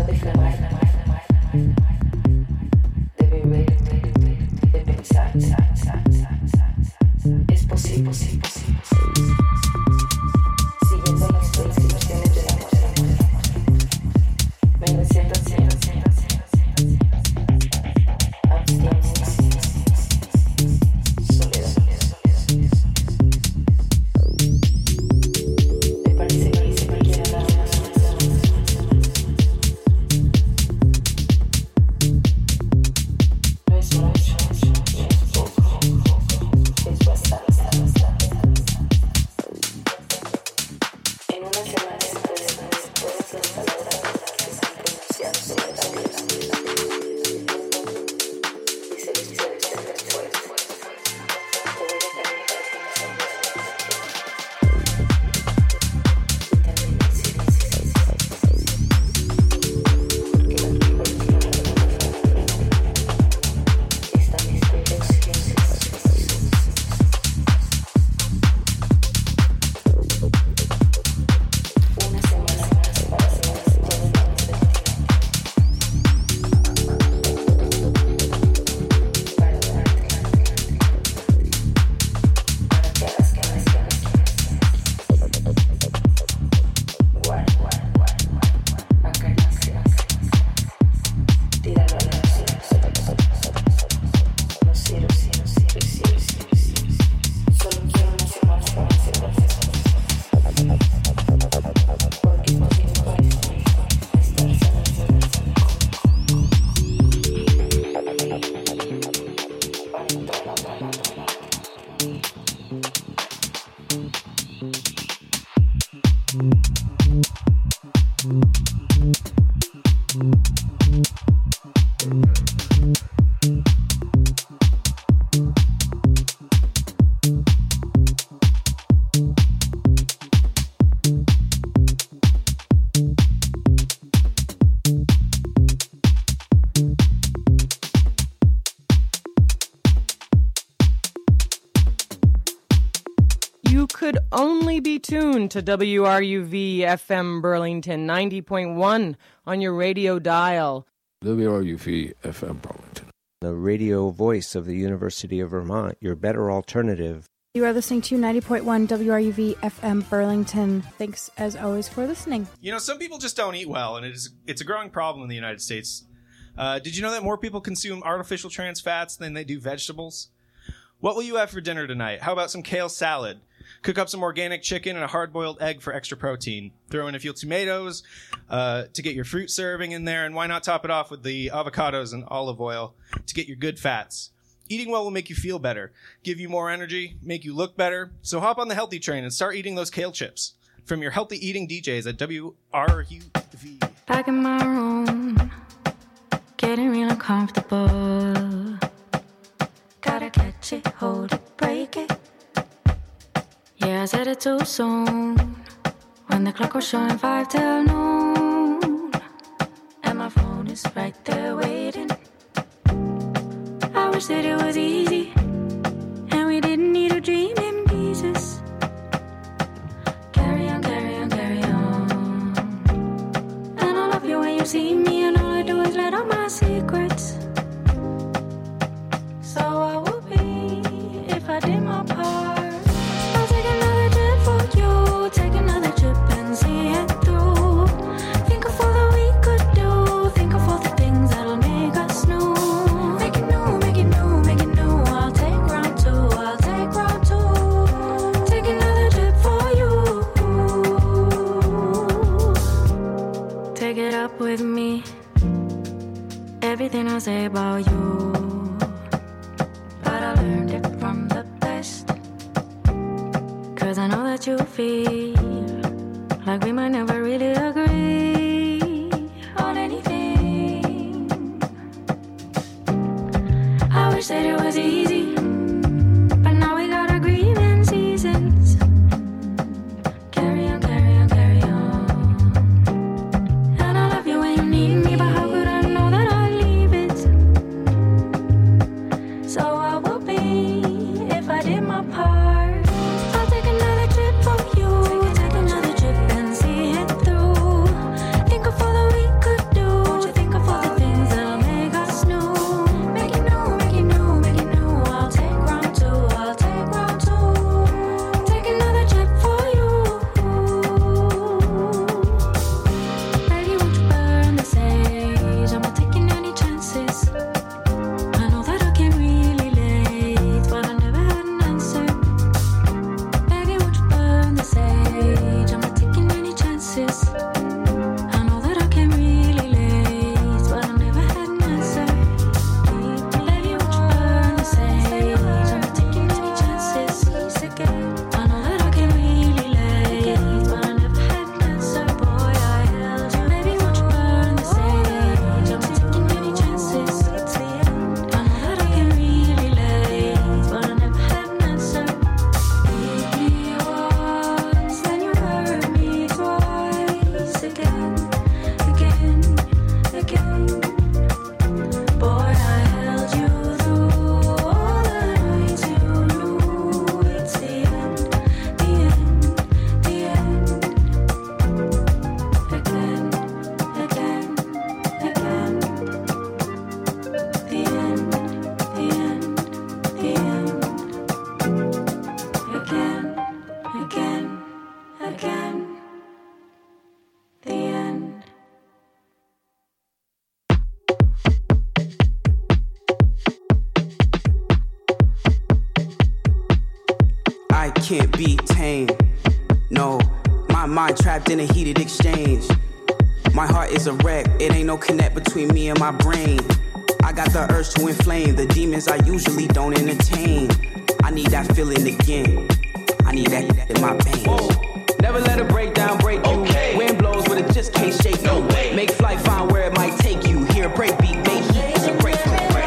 could only be tuned to WRUV FM Burlington 90.1 on your radio dial. WRUV FM Burlington, the radio voice of the University of Vermont, your better alternative. You are listening to 90.1 WRUV FM Burlington. Thanks, as always, for listening. You know, some people just don't eat well, and it's a growing problem in the United States. Did you know that more people consume artificial trans fats than they do vegetables? What will you have for dinner tonight? How about some kale salad? Cook up some organic chicken and a hard-boiled egg for extra protein. Throw in a few tomatoes to get your fruit serving in there, and why not top it off with the avocados and olive oil to get your good fats. Eating well will make you feel better, give you more energy, make you look better. So hop on the healthy train and start eating those kale chips. From your healthy eating DJs at WRUV. Back in my room, getting real uncomfortable. Gotta catch it, hold it, break it. Yeah, I said it too soon, when the clock was showing 5 till noon, and my phone is right there waiting. I wish that it was easy, and we didn't need to dream in pieces. Carry on, carry on, carry on. And I love you when you see me, and all I do is let out my secrets. So I would be if I did my part. I'll take another trip for you, take another trip and see it through. Think of all that we could do, think of all the things that'll make us new. Make it new, make it new, make it new. I'll take round two, I'll take round two. Take another trip for you. Take it up with me, everything I say about you. But I learned it from the best, 'cause I know that you feel like we might never really agree on anything. I wish that it was easy, but now we gotta grieve in seasons. Carry on, carry on, carry on. And I love you when you need me, but how could I know that I'd leave it? So I would be if I did my part. I'll take another trip for you, take another trip and see it through. Think of all that we could do, can't be tamed. No, my mind trapped in a heated exchange. My heart is a wreck, it ain't no connect between me and my brain. I got the urge to inflame the demons I usually don't entertain. I need that feeling again. I need that in my veins. Whoa. Never let a breakdown break you. Okay. Wind blows, but it just can't shake you. No way. Make flight, find where it might take you. Hear a break beat, make heat, and break.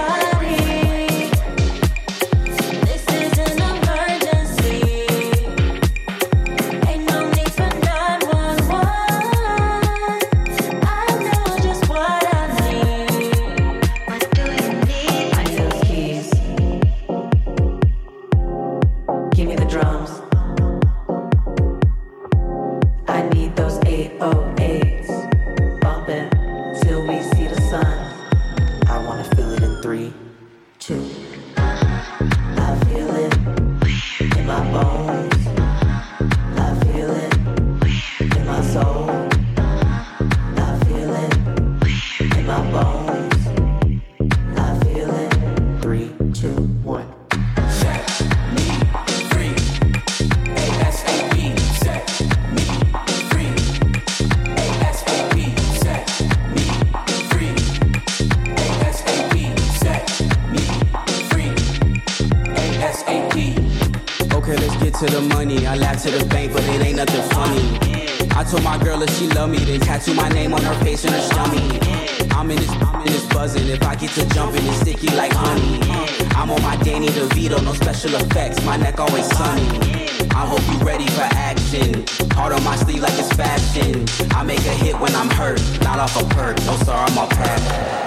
To the money, I laugh to the bank, but it ain't nothing funny. I told my girl if she love me, then tattoo my name on her face and her stomach. I'm in this buzzing. If I get to jumping, it's sticky like honey. I'm on my Danny DeVito, no special effects. My neck always sunny. I hope you ready for action. Heart on my sleeve like it's fashion. I make a hit when I'm hurt, not off a perk. No sir, I'm off path.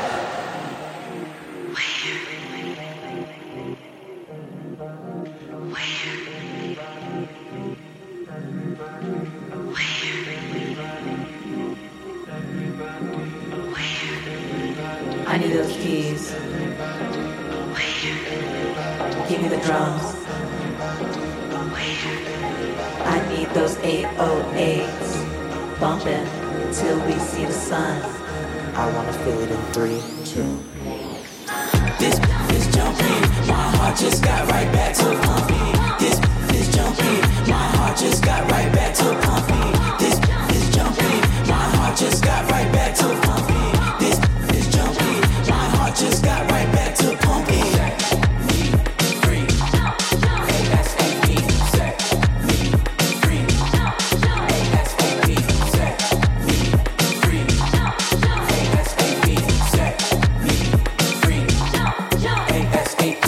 I need those keys. Give me the drums. I need those 808s. Bumping till we see the sun. I wanna feel it in 3, 2. This is jumping. My heart just got right back to pumping. This is jumping. My heart just got right back to pumping. This is jumping. My heart just got right back to pumping. This is jumping. My heart just got right back to pumping. Set me free. ASAP. Set me free. ASAP. Set me free. ASAP. Set me free. ASAP.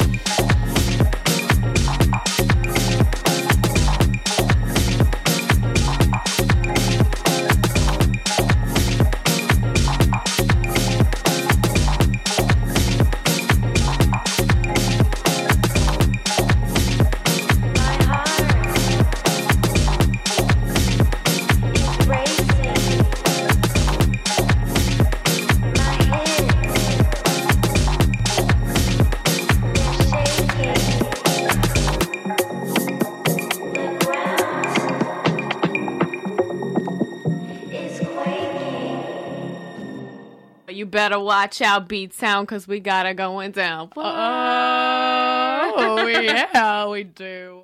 You better watch out, Beat Sound, because we got it going down. Oh, yeah, we do.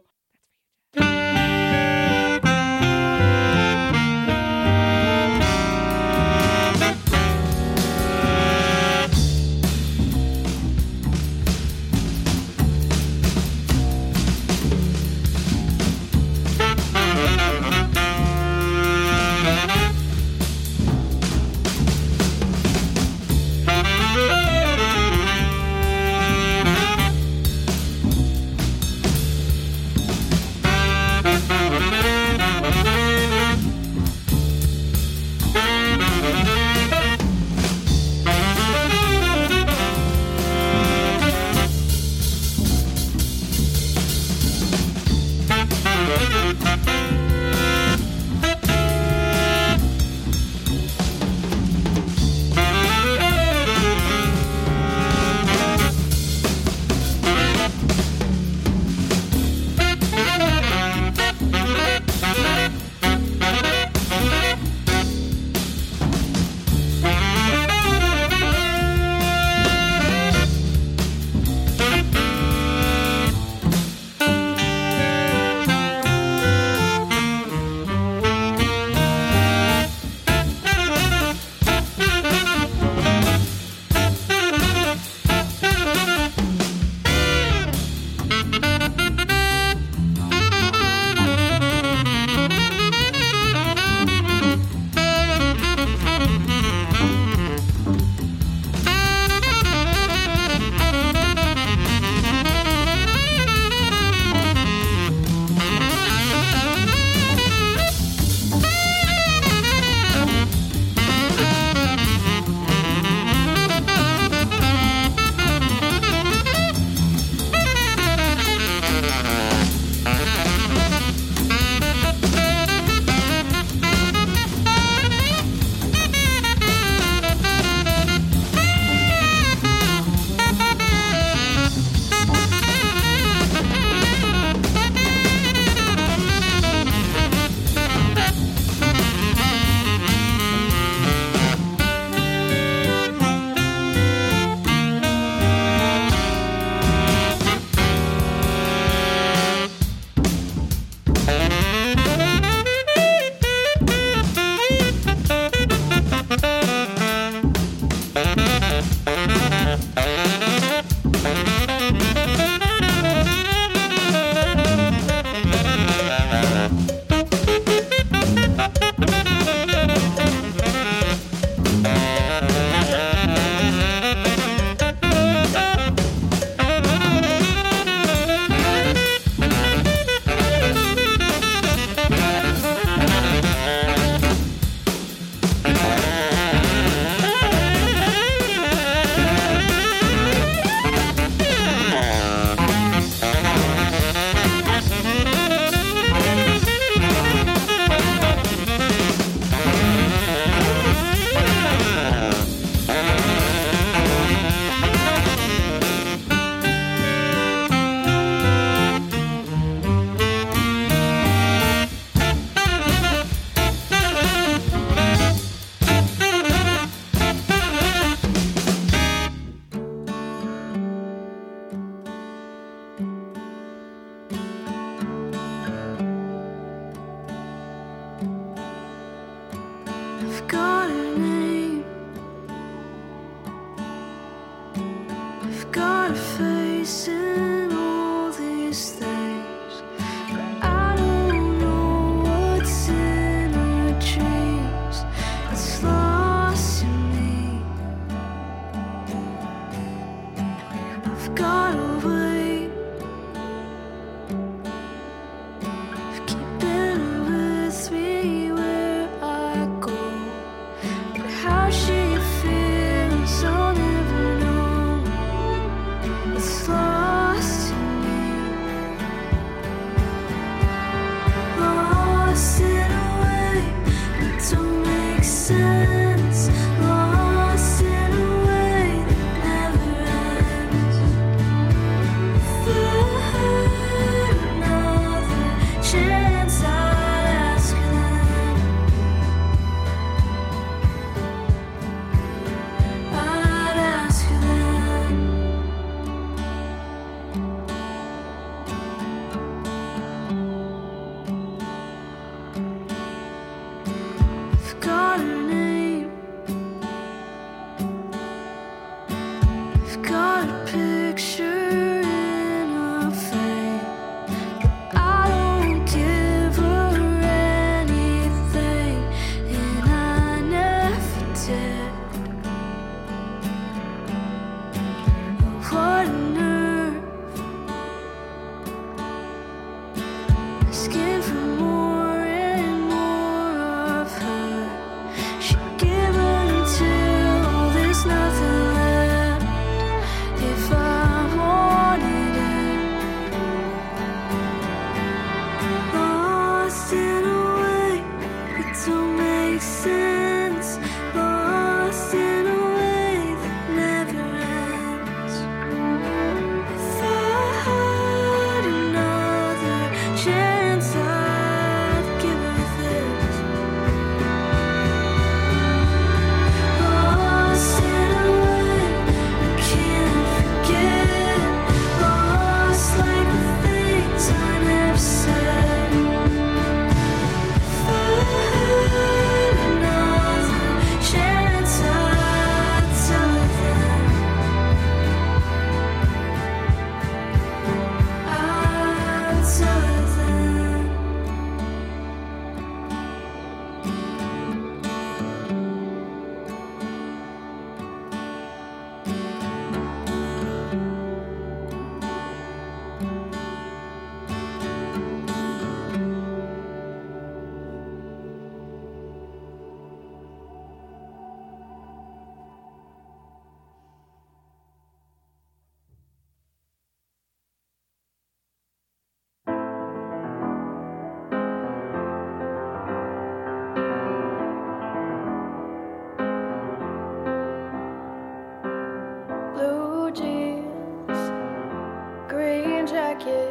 jacket,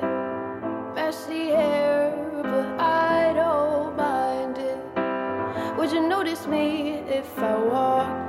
messy hair, but I don't mind it. Would you notice me if I walked